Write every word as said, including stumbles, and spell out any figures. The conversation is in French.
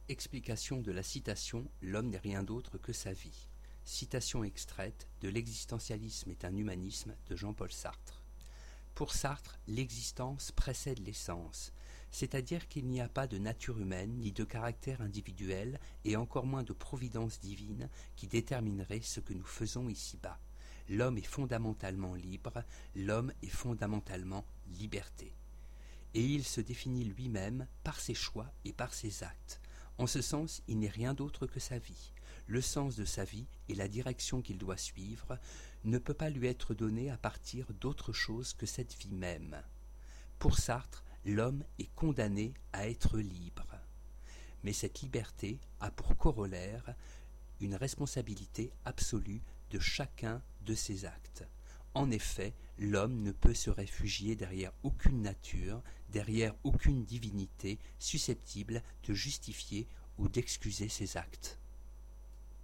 Explication de la citation « L'homme n'est rien d'autre que sa vie ». Citation extraite de L'existentialisme est un humanisme de Jean-Paul Sartre. Pour Sartre, l'existence précède l'essence, c'est-à-dire qu'il n'y a pas de nature humaine ni de caractère individuel et encore moins de providence divine qui déterminerait ce que nous faisons ici-bas. L'homme est fondamentalement libre, l'homme est fondamentalement liberté. Et il se définit lui-même par ses choix et par ses actes. En ce sens, il n'est rien d'autre que sa vie. Le sens de sa vie et la direction qu'il doit suivre ne peut pas lui être donné à partir d'autre chose que cette vie même. Pour Sartre, l'homme est condamné à être libre. Mais cette liberté a pour corollaire une responsabilité absolue de chacun de ses actes. En effet, l'homme ne peut se réfugier derrière aucune nature, derrière aucune divinité susceptible de justifier ou d'excuser ses actes.